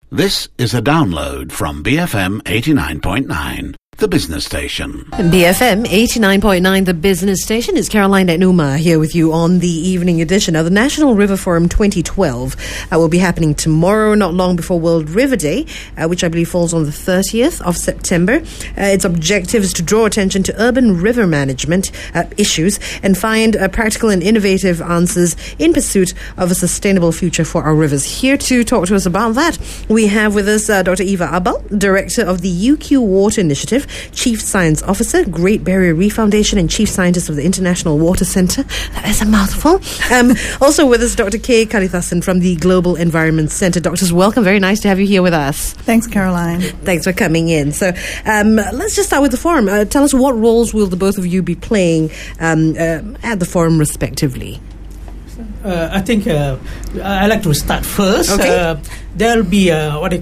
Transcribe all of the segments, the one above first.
This is a download from BFM 89.9, the business station. BFM 89.9, the business station. It's Caroline Numa here with you on the evening edition. Now, the National River Forum 2012 will be happening tomorrow, not long before World River Day, which I believe falls on the 30th of September. Its objective is to draw attention to urban river management issues and find practical and innovative answers in pursuit of a sustainable future for our rivers. Here to talk to us about that, we have with us Dr. Eva Abal, Director of the UQ Water Initiative, Chief Science Officer, Great Barrier Reef Foundation, and Chief Scientist of the International Water Centre. That is a mouthful. Also with us, Dr. K. Kalithasan from the Global Environment Centre. Doctors, welcome. Very nice to have you here with us. Thanks, Caroline. Thanks for coming in. So let's just start with the forum. Tell us, what roles will the both of you be playing at the forum respectively? I think I like to start first. Okay. There will be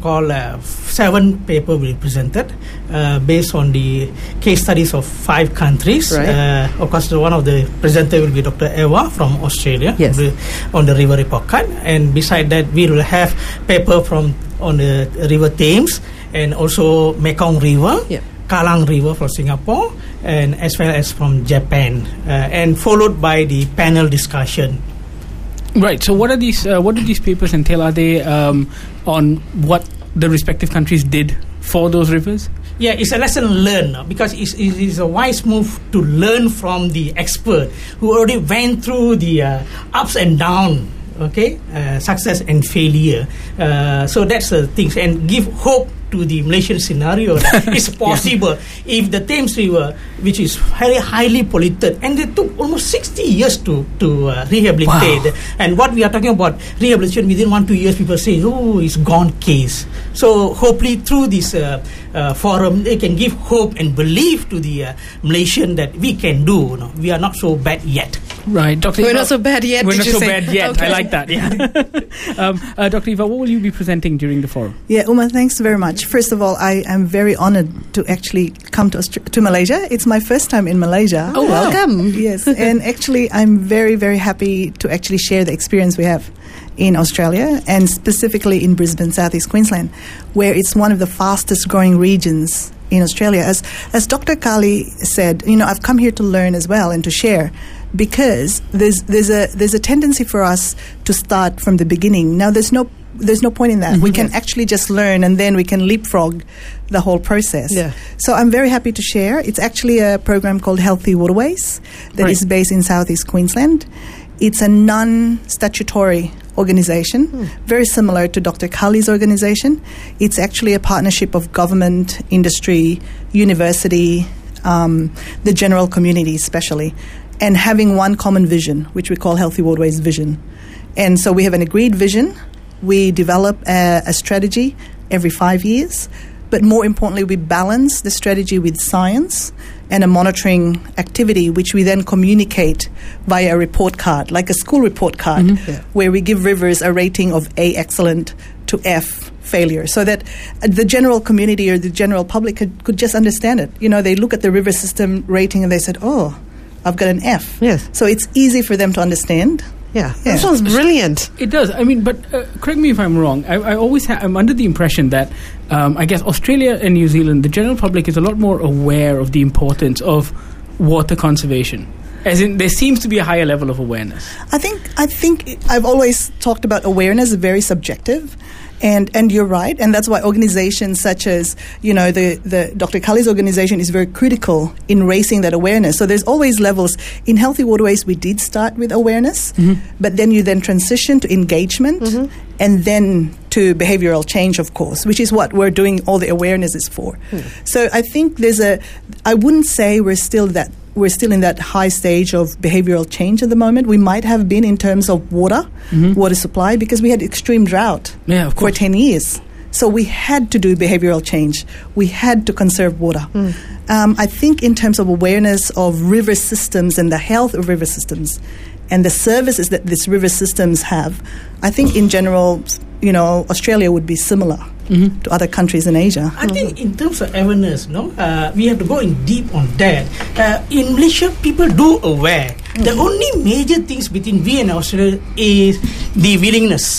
7 papers will be presented based on the case studies of 5 countries. Right. Of course, one of the presenters will be Dr. Eva from Australia. Yes. On the River Report Card, and beside that, we will have paper on the River Thames and also Mekong River. Yep. Kallang River from Singapore, and as well as from Japan, and followed by the panel discussion. Right. So, what do these papers entail? Are they on what the respective countries did for those rivers? Yeah, it's a lesson learned, because it is a wise move to learn from the expert who already went through the ups and downs. Okay, success and failure. So that's the things, and give hope to the Malaysian scenario that it's possible. If the Thames River, which is very highly polluted, and it took almost 60 years to rehabilitate. Wow. And what we are talking about, rehabilitation within 1-2 years, people say, oh, it's gone case. So hopefully through this forum, they can give hope and belief to the Malaysian that we can do. We are not so bad yet. Right, Dr. We're Eva, not so bad yet. We're did not you so say? bad yet. Okay. I like that. Yeah. Dr. Eva, what will you be presenting during the forum? Yeah, Uma, thanks very much. First of all, I am very honored to actually come to Malaysia. It's my first time in Malaysia. Oh, welcome. Yes, and actually I'm very, very happy to actually share the experience we have in Australia, and specifically in Brisbane, Southeast Queensland, where it's one of the fastest growing regions in Australia. As Dr. Kali said, I've come here to learn as well and to share, because there's a tendency for us to start from the beginning. Now there's no point in that. Mm-hmm. We can actually just learn, and then we can leapfrog the whole process. Yeah. So I'm very happy to share. It's actually a program called Healthy Waterways that is based in Southeast Queensland. It's a non-statutory organization, very similar to Dr. Kali's organization. It's actually a partnership of government, industry, university, the general community especially, and having one common vision, which we call Healthy Waterways Vision. And so we have an agreed vision. We develop a strategy every 5 years, but more importantly, we balance the strategy with science and a monitoring activity, which we then communicate via a report card, like a school report card, where we give rivers a rating of A, excellent, to F, failure, so that the general community or the general public could just understand it. They look at the river system rating and they said, oh, I've got an F. Yes. So it's easy for them to understand. Yeah, that sounds brilliant. It does. I mean, but correct me if I'm wrong. I'm under the impression that I guess Australia and New Zealand, the general public is a lot more aware of the importance of water conservation. As in, there seems to be a higher level of awareness. I think I've always talked about awareness, very subjective. And you're right, and that's why organizations such as, the Dr. Kali's organization is very critical in raising that awareness. So there's always levels. In Healthy Waterways, we did start with awareness, but then you then transition to engagement, and then to behavioral change, of course, which is what we're doing all the awareness is for. So I think I wouldn't say we're still in that high stage of behavioral change at the moment. We might have been in terms of water supply, because we had extreme drought for 10 years. So we had to do behavioral change. We had to conserve water. I think in terms of awareness of river systems and the health of river systems and the services that these river systems have, I think in general, Australia would be similar to other countries in Asia. I think in terms of awareness, we have to go in deep on that. In Malaysia, people do aware. The only major things between we and Australia is the willingness.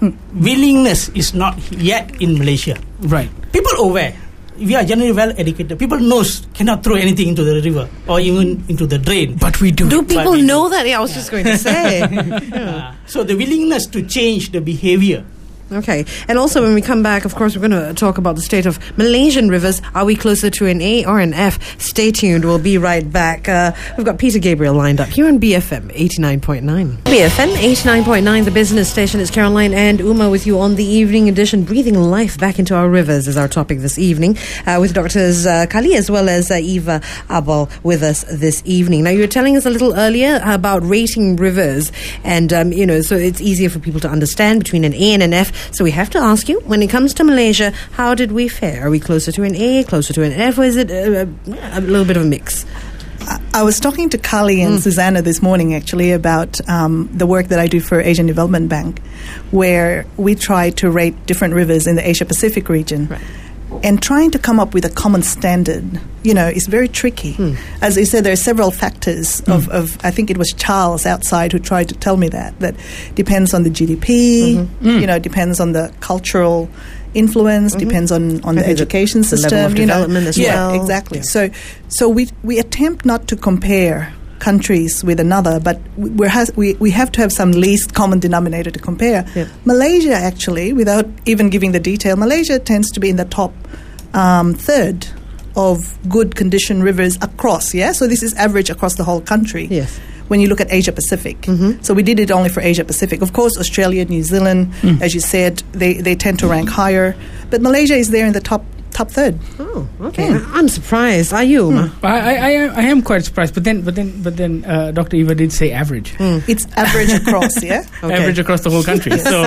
willingness is not yet in Malaysia. Right. People aware. We are generally well educated. People knows cannot throw anything into the river or even into the drain. But we do. Do people know that? Yeah, I was just going to say. So the willingness to change the behavior. Okay. And also when we come back, of course, we're going to talk about the state of Malaysian rivers. Are we closer to an A or an F? Stay tuned. We'll be right back. We've got Peter Gabriel lined up here on BFM 89.9. BFM 89.9, the business station. It's Caroline and Uma with you on the evening edition. Breathing life back into our rivers is our topic this evening, with Doctors Kali as well as Eva Abal with us this evening. Now, you were telling us a little earlier about rating rivers and, so it's easier for people to understand between an A and an F. So we have to ask you, when it comes to Malaysia, how did we fare? Are we closer to an A, closer to an F, or is it a little bit of a mix? I was talking to Kali and Susanna this morning, actually, about the work that I do for Asian Development Bank, where we try to rate different rivers in the Asia-Pacific region. Right. And trying to come up with a common standard, is very tricky. As you said, there are several factors of I think it was Charles outside who tried to tell me that depends on the GDP, depends on the cultural influence, depends on the education system. The level of development as well. Yeah, exactly. Yeah. So we attempt not to compare countries with another, but we have to have some least common denominator to compare. Yeah. Malaysia, actually, without even giving the detail, Malaysia tends to be in the top third of good condition rivers across, so this is average across the whole country. Yes. When you look at Asia Pacific. So we did it only for Asia Pacific. Of course, Australia, New Zealand, as you said, they tend to rank higher, but Malaysia is there in the top third. Oh, okay. I'm surprised. Are you, Uma? I am quite surprised. But then, Dr. Eva did say average. It's average across, yeah. Okay. Average across the whole country. So,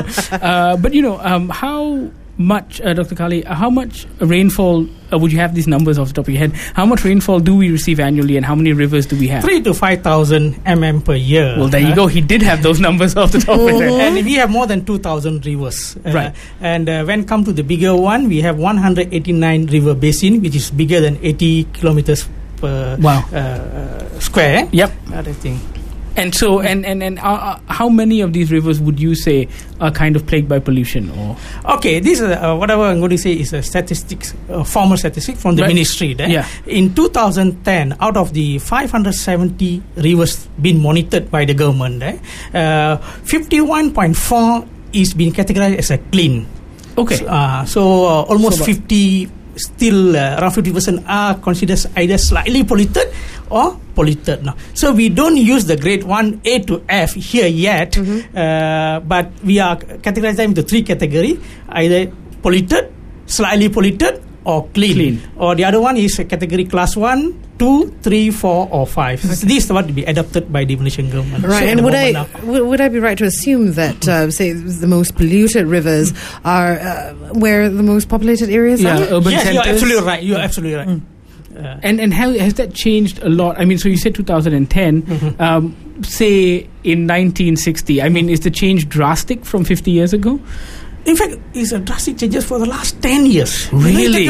how much, Dr. Kali? How much rainfall? Would you have these numbers off the top of your head? How much rainfall do we receive annually, and how many rivers do we have? 3,000 to 5,000 mm per year. Well, there you go. He did have those numbers off the top of his head. And we have more than 2,000 rivers. Right. And when come to the bigger one, we have 189 river basin, which is bigger than 80 kilometers per square. Yep. Other thing. And so, and how many of these rivers would you say are kind of plagued by pollution? Or okay, this is whatever I'm going to say is a statistics, formal statistic from the ministry. Yeah. In 2010, out of the 570 rivers being monitored by the government, 51.4 is being categorized as a clean. okay, So almost 50. Still around 50% are considered either slightly polluted or polluted now. So we don't use the grade 1A to F here yet, but we are categorizing them into three categories: either polluted, slightly polluted, or clean. Or the other one is a category class 1, 2, 3, 4, or 5. So this is what will be adopted by the Malaysian government. Right, so and would I be right to assume that, say, the most polluted rivers are where the most populated areas are? urban yes, centers? you're absolutely right. You're absolutely right. And how has that changed a lot? I mean, so you said 2010. Say in 1960. I mean, is the change drastic from 50 years ago? In fact, it's a drastic changes for the last 10 years. Really?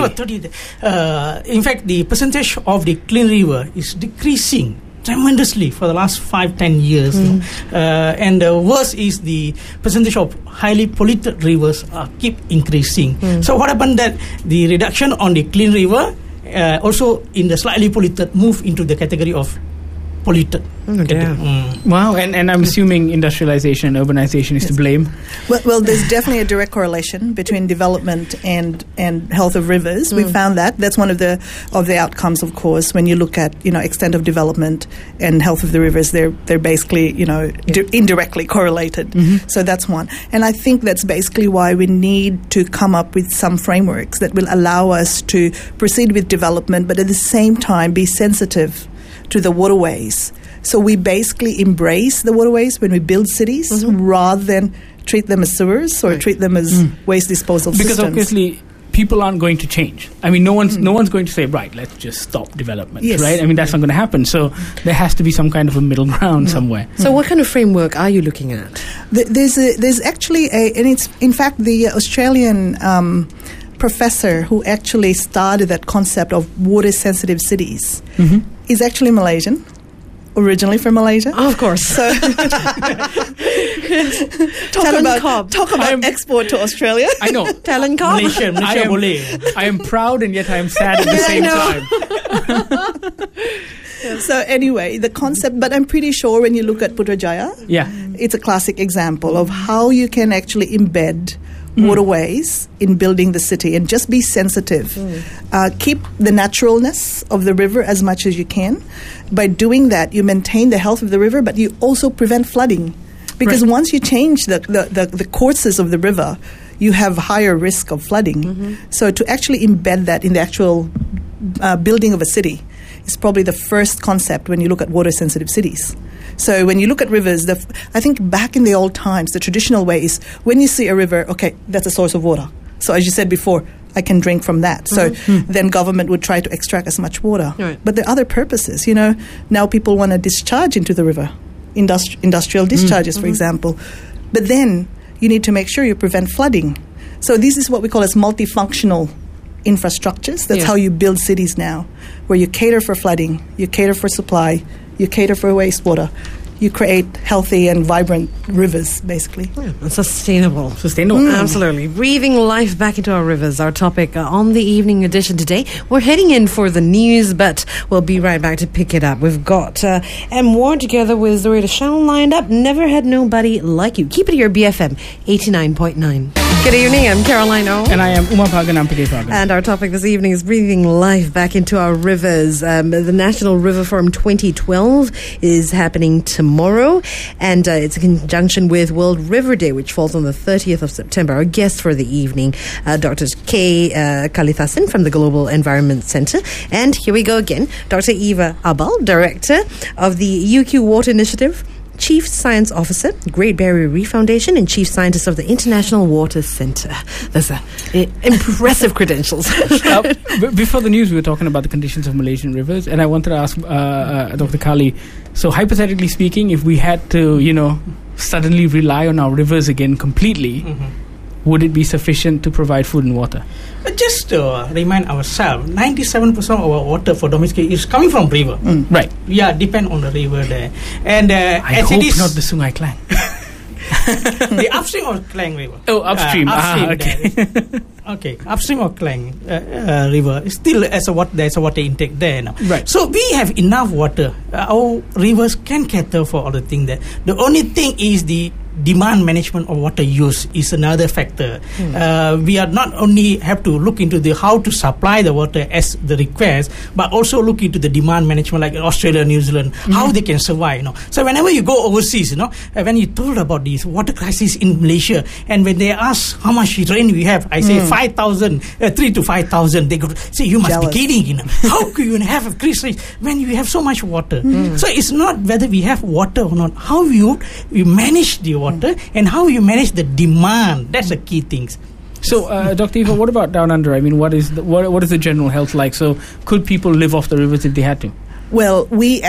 In fact, the percentage of the clean river is decreasing tremendously for the last 5-10 years. And the worst is the percentage of highly polluted rivers keep increasing. So what happened that the reduction on the clean river also in the slightly polluted move into the category of polluted. Wow, and I'm assuming industrialization and urbanization is to blame. Well, there's definitely a direct correlation between development and health of rivers. We found that. That's one of the outcomes, of course, when you look at extent of development and health of the rivers. They're basically indirectly correlated. So that's one. And I think that's basically why we need to come up with some frameworks that will allow us to proceed with development, but at the same time be sensitive to the waterways. So we basically embrace the waterways when we build cities rather than treat them as sewers or treat them as waste disposal systems. Because obviously people aren't going to change. I mean, no one's going to say, right, let's just stop development, right? I mean, that's not going to happen. So there has to be some kind of a middle ground somewhere. So what kind of framework are you looking at? There's actually and it's in fact the Australian professor who actually started that concept of water-sensitive cities is actually Malaysian. originally from Malaysia. Oh, of course. So talk about export to Australia. I know. Telencom. Malaysia boleh. I am proud and yet I am sad at the same time. So anyway, the concept, but I'm pretty sure when you look at Putrajaya, Yeah. it's a classic example of how you can actually embed waterways in building the city and just be sensitive. Keep the naturalness of the river as much as you can. By doing that, you maintain the health of the river, but you also prevent flooding. Because Right. once you change the courses of the river, you have higher risk of flooding. So to actually embed that in the actual building of a city is probably the first concept when you look at water-sensitive cities. So when you look at rivers, I think back in the old times, the traditional way is when you see a river, okay, that's a source of water. So as you said before, I can drink from that. So then government would try to extract as much water. Right. But there are other purposes. You know, now people want to discharge into the river, industrial discharges, for example. But then you need to make sure you prevent flooding. So this is what we call as multifunctional infrastructures. That's Yeah. how you build cities now, where you cater for flooding, you cater for supply, you cater for wastewater, you create healthy and vibrant rivers, basically. Sustainable. Sustainable. Absolutely. Breathing life back into our rivers, our topic on the evening edition today. We're heading in for the news, but we'll be right back to pick it up. We've got M1 together with Zoraida Shawn lined up. Never had nobody like you. Keep it here, BFM 89.9. Good evening, I'm Caroline O. And I am Uma Pagan Ampade Pagan. And our topic this evening is breathing life back into our rivers. The National River Forum 2012 is happening tomorrow, and it's in conjunction with World River Day, which falls on the 30th of September. Our guest for the evening, Dr. K. Kalithasan from the Global Environment Centre. And here we go again, Dr. Eva Abal, Director of the UQ Water Initiative, Chief Science Officer, Great Barrier Reef Foundation, and Chief Scientist of the International Water Centre. That's impressive credentials. Before the news, we were talking about the conditions of Malaysian rivers, and I wanted to ask Dr. Kali, so hypothetically speaking, if we had to, suddenly rely on our rivers again completely, would it be sufficient to provide food and water? Just to remind ourselves, 97% of our water for domestic is coming from river. Right. Yeah, depend on the river there. And I as hope it is, not the Sungai Klang. the upstream of Klang River. Oh, upstream. Okay. Okay, upstream of Klang River. Still, there's a water intake there now. Right. So we have enough water. Our rivers can cater for all the things there. The only thing is the demand management of water use is another factor. We are not only have to look into the how to supply the water as the request, but also look into the demand management, like in Australia, New Zealand, how they can survive. So whenever you go overseas, when you told about this water crisis in Malaysia, and when they ask how much rain we have, I say 5,000, 3 to 5,000. They go say you must Jealous. be kidding. How can you have a crisis when you have so much water? So it's not whether we have water or not. How you manage the water and how you manage the demand. That's the key things. So, Dr. Eva, what about down under? I mean, what is the general health like? So, could people live off the rivers if they had to? Well,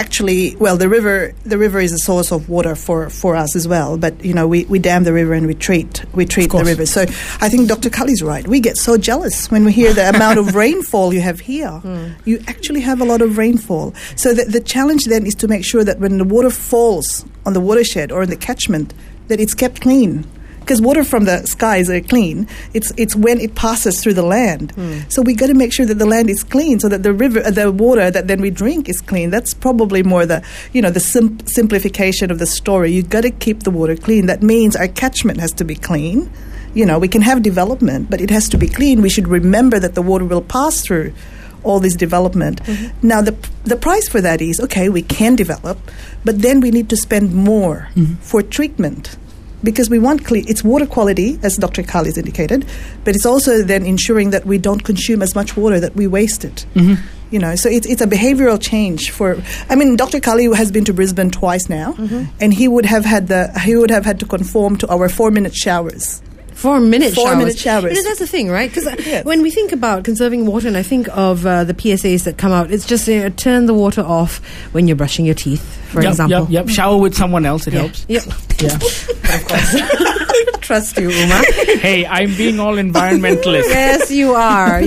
the river is a source of water for us as well. But we dam the river and we treat the river. So I think Dr. Kali's right. We get so jealous when we hear the amount of rainfall you have here. You actually have a lot of rainfall. So the challenge then is to make sure that when the water falls on the watershed or in the catchment, that it's kept clean. Because water from the skies are clean. It's when it passes through the land. So we got to make sure that the land is clean, so that the water that then we drink is clean. That's probably more the simplification of the story. You got to keep the water clean. That means our catchment has to be clean. We can have development, but it has to be clean. We should remember that the water will pass through all this development. Now the price for that is we can develop, but then we need to spend more for treatment. Because we want it's water quality, as Dr. Kali has indicated, but it's also then ensuring that we don't consume as much water that we waste it. So it's a behavioral change Dr. Kali has been to Brisbane twice now, and he would have had to conform to our 4-minute showers. 4-minute showers. 4-minute showers. That's the thing, right? Because when we think about conserving water, and I think of the PSAs that come out, it's just turn the water off when you're brushing your teeth, for example. Yep. Shower with someone else, it helps. Yep. Yeah. Of course. Trust you, Uma. Hey, I'm being all environmentalist. Yes, you are.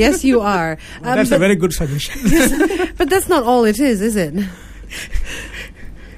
That's a very good suggestion. But that's not all it is it?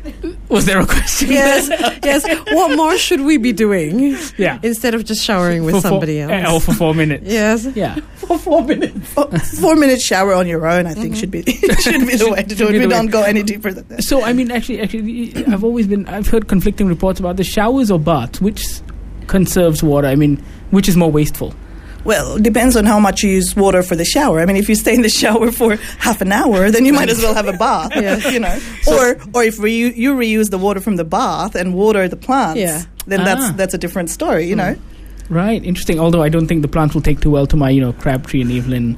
Was there a question? Yes, yes. What more should we be doing? Yeah. Instead of just showering with somebody else. Or for 4 minutes. Yes. Yeah. For 4 minutes. 4 minute shower on your own, I think, should be the way to do it. We don't go any deeper than that. So, I mean, actually, I've heard conflicting reports about the showers or baths. Which conserves water? I mean, which is more wasteful? Well, it depends on how much you use water for the shower. I mean, if you stay in the shower for half an hour, then you might as well have a bath, you know. Or if you reuse the water from the bath and water the plants, then that's a different story, you know. Right, interesting. Although I don't think the plants will take too well to my, Crabtree and Evelyn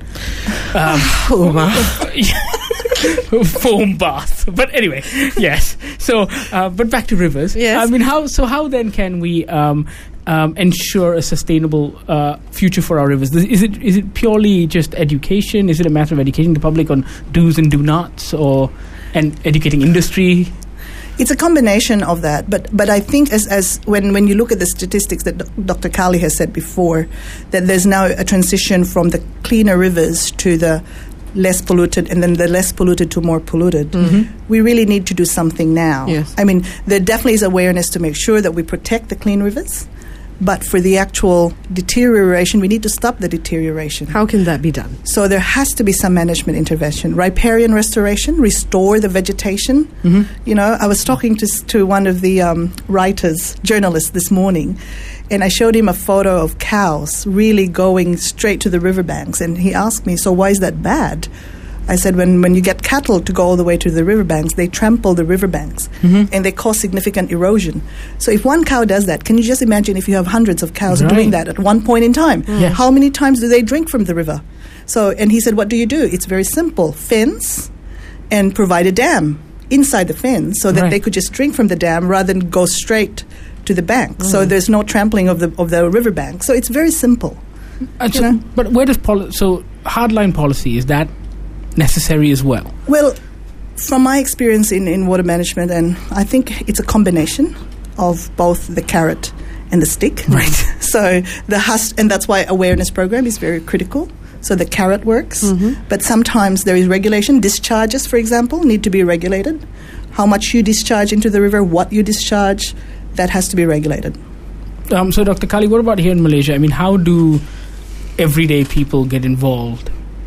foam bath. But anyway, yes. So, but back to rivers. Yes. I mean, how then can we ensure a sustainable future for our rivers? Is it purely just education? Is it a matter of educating the public on do's and do nots, and educating industry? It's a combination of that, but I think as when you look at the statistics that Dr. Kali has said before, that there's now a transition from the cleaner rivers to the less polluted, and then the less polluted to more polluted. Mm-hmm. We really need to do something now. Yes. I mean, there definitely is awareness to make sure that we protect the clean rivers, but for the actual deterioration, we need to stop the deterioration. How can that be done? So there has to be some management intervention. Riparian restoration, restore the vegetation. Mm-hmm. You know, I was talking to one of the journalists this morning, and I showed him a photo of cows really going straight to the riverbanks. And he asked me, so why is that bad? I said, when you get cattle to go all the way to the riverbanks, they trample the riverbanks, and they cause significant erosion. So if one cow does that, can you just imagine if you have hundreds of cows doing that at one point in time? Yes. How many times do they drink from the river? So, and he said, what do you do? It's very simple. Fence and provide a dam inside the fence so that they could just drink from the dam rather than go straight to the bank. So there's no trampling of the riverbank. So it's very simple. But where does hardline policy, is that necessary as well? Well, from my experience in water management, and I think it's a combination of both the carrot and the stick. Right. So and that's why awareness program is very critical. So the carrot works, but sometimes there is regulation. Discharges, for example, need to be regulated. How much you discharge into the river, what you discharge, that has to be regulated. So, Dr. Kali, what about here in Malaysia? I mean, how do everyday people get involved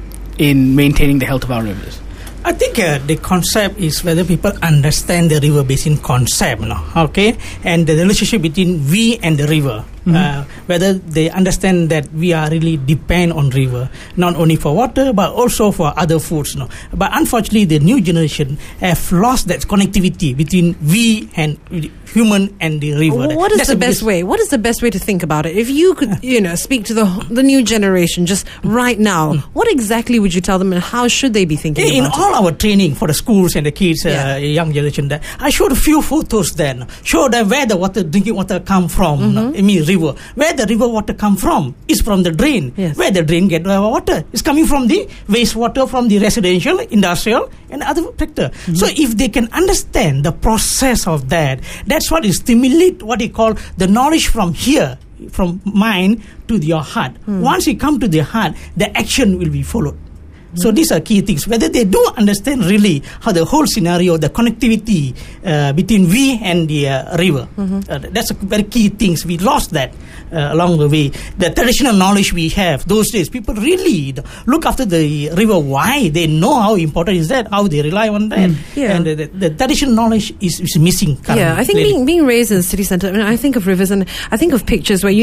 in maintaining the health of our rivers? I think the concept is whether people understand the river basin concept, okay, and the relationship between we and the river. Whether they understand that we are really depend on river, not only for water but also for other foods. But unfortunately, the new generation have lost that connectivity between we and human and the river. What is the best way? What is the best way to think about it? If you could, speak to the new generation just right now, what exactly would you tell them, and how should they be thinking about it? In all our training for the schools and the kids, young generation, I showed a few photos then. Show them where the drinking water come from. I mean, river. Where the river water come from is from the drain. Yes. Where the drain get water is coming from the wastewater from the residential, industrial, and other sector. So if they can understand the process of that, that's what is stimulate what they call the knowledge from here, from mind to your heart. Once you come to the heart, the action will be followed. So these are key things. Whether they do understand really how the whole scenario, the connectivity between we and the river. That's a very key things. We lost that along the way. The traditional knowledge we have, those days, people really look after the river. Why? They know how important is that, how they rely on that. And the traditional knowledge is missing currently. Yeah, I think being raised in the city centre, I mean, I think of rivers and I think of pictures where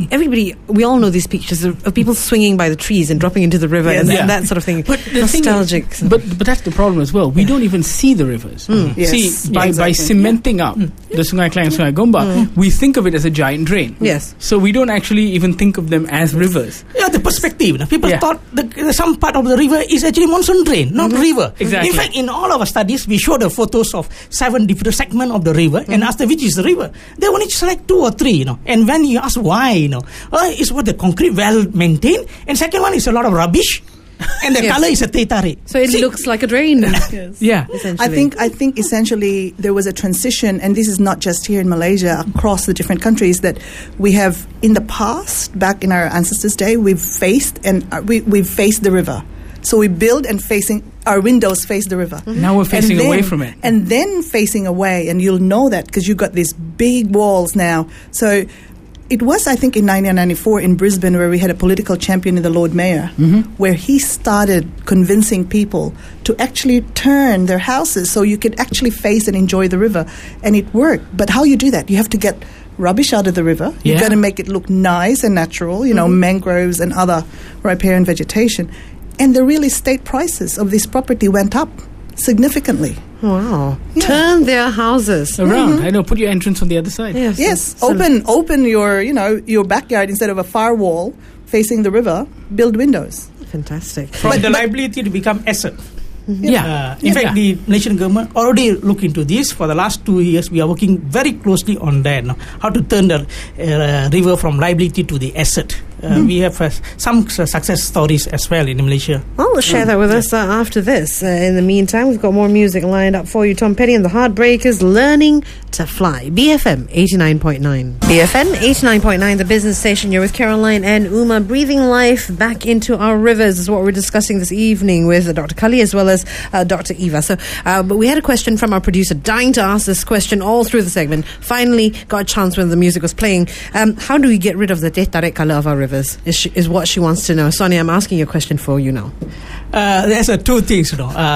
we all know these pictures of people swinging by the trees and dropping into the river and that sort of thing. But the nostalgic. Thing is, but that's the problem as well. We don't even see the rivers. See, by cementing up the Sungai Klang and Sungai Gombak, we think of it as a giant drain. Yes. So we don't actually even think of them as rivers. Yeah, the perspective. People thought some part of the river is actually monsoon drain, not river. Exactly. In fact, in all our studies, we show the photos of 7 different segments of the river and ask them which is the river. They only select 2 or 3, And when you ask why, is what the concrete well maintained, and second one is a lot of rubbish. And the color is a teh tarik. So it looks like a drain. Yeah. Essentially. I think essentially there was a transition, and this is not just here in Malaysia, across the different countries, that we have in the past, back in our ancestors' day, we've faced the river. So we build and facing our windows face the river. Now we're facing away from it. And then facing away, and you'll know that because you've got these big walls now. So it was, I think, in 1994 in Brisbane where we had a political champion in the Lord Mayor, where he started convincing people to actually turn their houses so you could actually face and enjoy the river. And it worked. But how you do that? You have to get rubbish out of the river. Yeah. You've got to make it look nice and natural, mangroves and other riparian vegetation. And the real estate prices of this property went up significantly. Wow. Yeah. Turn their houses around. I know. Put your entrance on the other side. Yes. Open your your backyard instead of a firewall facing the river. Build windows. Fantastic. From the liability to become asset. Yeah. In fact, the Malaysian government already look into this. For the last 2 years, we are working very closely on that. How to turn the river from liability to the asset. We have some success stories as well in Malaysia. Well, share that with us after this. In the meantime, we've got more music lined up for you. Tom Petty and the Heartbreakers, Learning to Fly. BFM 89.9. BFM 89.9, the business station. You're with Caroline and Uma. Breathing life back into our rivers is what we're discussing this evening with Dr. Kali as well as Dr. Eva. So, but we had a question from our producer, dying to ask this question all through the segment. Finally got a chance when the music was playing. How do we get rid of the teh tarik colour of our rivers? Is what she wants to know. Sonia, I'm asking you a question for you now. There's two things.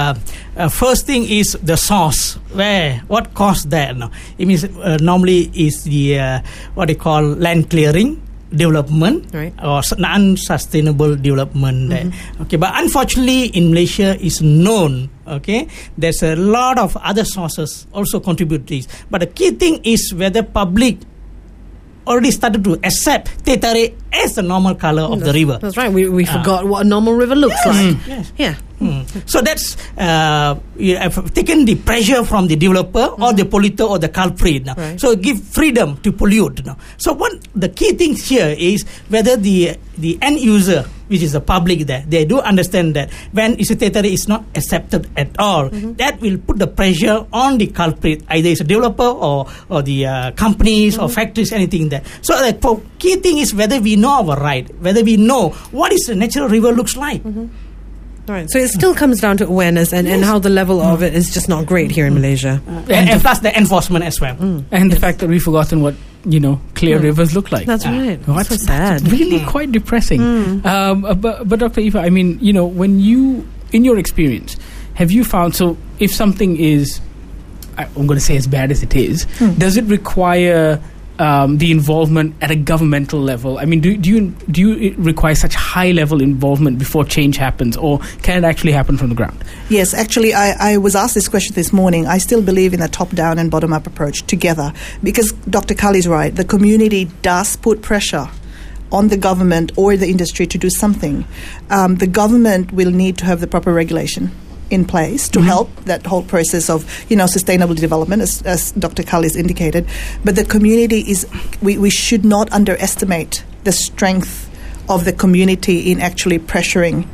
First thing is the source. What caused that? It means normally is the what they call land clearing development, right, or unsustainable development. Okay, but unfortunately in Malaysia is known. Okay, there's a lot of other sources also contribute to this. But the key thing is whether public already started to accept teh tarik as the normal color of the river. That's right. We forgot what a normal river looks like. Yes. Yeah. So that's you have taken the pressure from the developer or the polluter or the culprit. Right. So give freedom to pollute. So the key thing here is whether the end user, which is the public there, they do understand that when teh tarik is not accepted at all, that will put the pressure on the culprit, either it's a developer or the companies or factories, anything there. So the key thing is whether we know our right, whether we know what is the natural river looks like. Right. So it still comes down to awareness and how the level of it is just not great here in Malaysia. And plus the enforcement as well. And the fact that we've forgotten what clear rivers look like. That's right. That's so sad. That's really quite depressing. But Dr. Eva, I mean, when you, in your experience, have you found, so if something is, I'm going to say as bad as it is, does it require the involvement at a governmental level? I mean, do you require such high level involvement before change happens, or can it actually happen from the ground? Yes, actually, I was asked this question this morning. I still believe in a top-down and bottom-up approach together, because Dr. Kali is right. The community does put pressure on the government or the industry to do something. The government will need to have the proper regulation in place to help that whole process of sustainable development, as Dr. Kali has indicated. But the community we should not underestimate the strength of the community in actually pressuring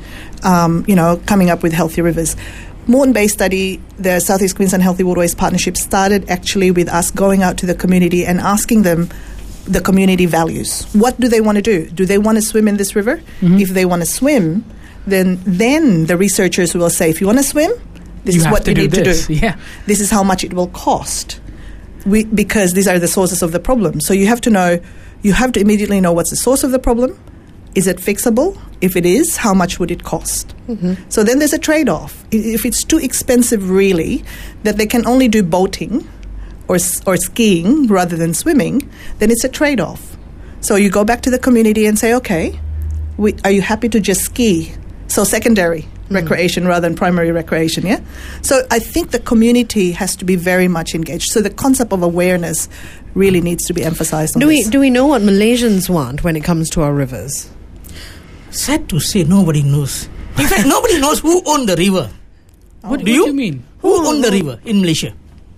coming up with healthy rivers. Moreton Bay study, the Southeast Queensland Healthy Waterways Partnership, started actually with us going out to the community and asking them the community values. What do they want to do? Do they want to swim in this river? If they want to swim, then the researchers will say, if you want to swim, this is what you need to do. Yeah. This is how much it will cost. Because these are the sources of the problem. So you have to immediately know what's the source of the problem. Is it fixable? If it is, how much would it cost? So then there's a trade-off. If it's too expensive really, that they can only do boating or skiing rather than swimming, then it's a trade-off. So you go back to the community and say, okay, are you happy to just ski? So secondary recreation rather than primary recreation, yeah? So I think the community has to be very much engaged. So the concept of awareness really needs to be emphasized on this. Do we know what Malaysians want when it comes to our rivers? Sad to say, nobody knows. In fact, nobody knows who owned the river. What do you mean? Who owned the river in Malaysia?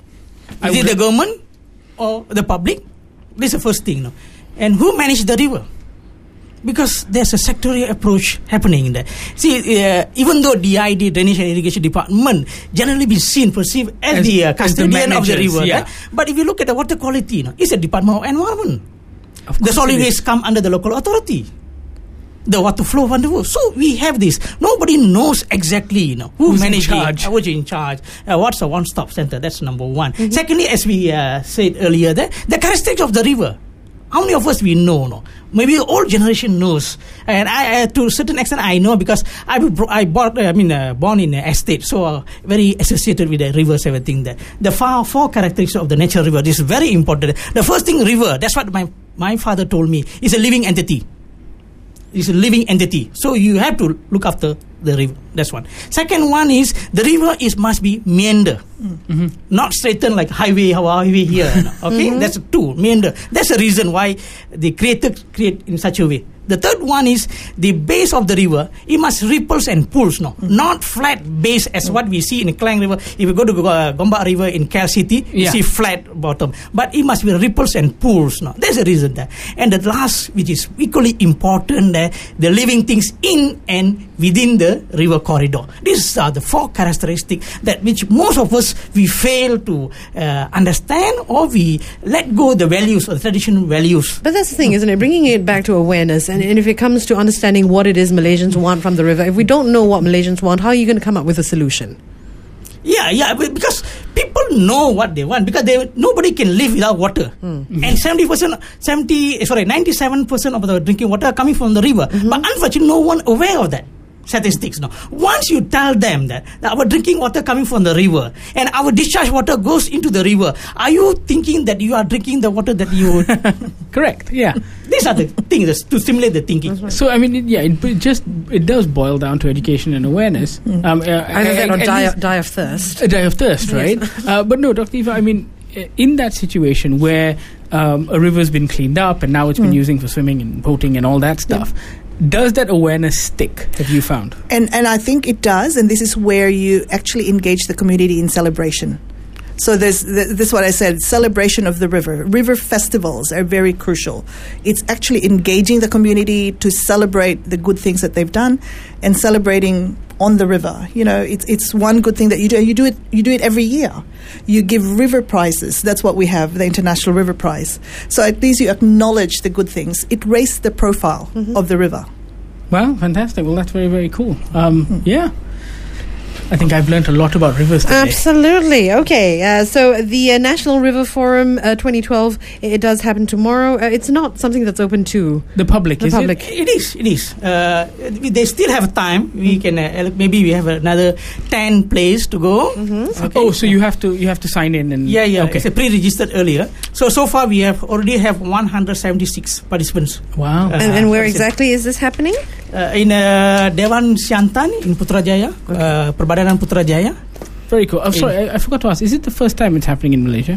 Is it the government or the public? This is the first thing. And who managed the river? Because there's a sectorial approach happening in there. See, even though DID, Drainage and Irrigation Department, generally perceived as the custodian of the river. Yeah. Right? But if you look at the water quality, it's a Department of Environment. The solid waste come under the local authority. the water flow on the river. So we have this. Nobody knows exactly, who's managing, who's in charge, what's a one-stop center. That's number one. Mm-hmm. Secondly, as we said earlier, the characteristics of the river. How many of us we know? No? Maybe the old generation knows, and I to a certain extent I know because born in an estate, so very associated with the rivers, everything there. The four characteristics of the natural river. This is very important. The first thing, river. That's what my father told me. Is a living entity. It's a living entity. So you have to look after the river. That's one. Second one is the river must be meander. Mm-hmm. Not straighten like highway here. Okay? Mm-hmm. That's two. Meander. That's the reason why the creator create in such a way. The third one is the base of the river. It must ripples and pools, not flat base as what we see in Klang River. If you go to Gombak River in KL City, you see flat bottom. But it must be ripples and pools. There's a reason there. And the last, which is equally important, the living things in and within the river corridor. These are the four characteristics that which most of us we fail to understand, or we let go the values or the traditional values. But that's the thing, isn't it? Bringing it back to awareness. And if it comes to understanding what it is Malaysians want from the river, if we don't know what Malaysians want, how are you going to come up with a solution? Yeah, because people know what they want, because nobody can live without water. Mm-hmm. And 97% of the drinking water are coming from the river. Mm-hmm. But unfortunately, no one aware of that. Statistics. Once you tell them that our drinking water coming from the river and our discharge water goes into the river, are you thinking that you are drinking the water that you correct? Yeah. These are the things to stimulate the thinking. Mm-hmm. So I mean, it does boil down to education and awareness. Mm-hmm. Die of thirst. A die of thirst, right? Yes. But no, Dr. Eva, I mean, in that situation where a river's been cleaned up and now it's been using for swimming and boating and all that stuff. Does that awareness stick, have you found? And I think it does, and this is where you actually engage the community in celebration. So this is what I said, celebration of the river. River festivals are very crucial. It's actually engaging the community to celebrate the good things that they've done and celebrating on the river. It's one good thing that you do. You do it every year. You give river prizes. That's what we have, the International River Prize. So at least you acknowledge the good things. It raises the profile of the river. Wow, fantastic. Well, that's very, very cool. Yeah. I think I've learned a lot about rivers today. Absolutely. Okay. So the National River Forum 2012, it does happen tomorrow. It's not something that's open to the public, is it? It is. They still have time. We can maybe we have another 10 places to go. Mm-hmm. Okay. Oh, so you have to sign in and yeah. Okay. It's pre-registered earlier. So far we already have 176 participants. Wow. And where exactly is this happening? In Dewan Siantan in Putrajaya, Perbadanan Putrajaya. Very cool. Sorry, I forgot to ask. Is it the first time it's happening in Malaysia?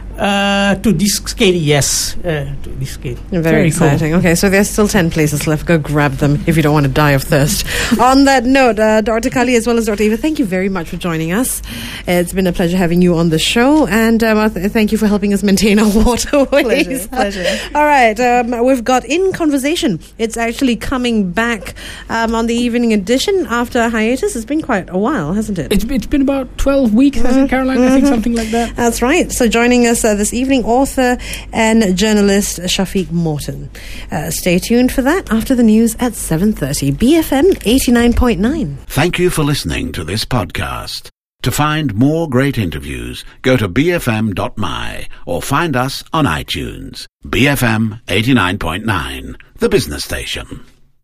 To this scale, yes. To this scale. Very exciting. Cool. Okay, so there's still 10 places left. Go grab them if you don't want to die of thirst. On that note, Dr. Kali as well as Dr. Eva, thank you very much for joining us. It's been a pleasure having you on the show, and thank you for helping us maintain our waterways. Pleasure. All right, we've got In Conversation. It's actually coming back on the evening edition after a hiatus. It's been quite a while, hasn't it? It's been about 12 weeks, hasn't it, Caroline? I think something like that. That's right. So joining us this evening, author and journalist Shafiq Morton. Stay tuned for that after the news at 7:30. BFM 89.9. Thank you for listening to this podcast. To find more great interviews, go to bfm.my or find us on iTunes. BFM 89.9, the business station.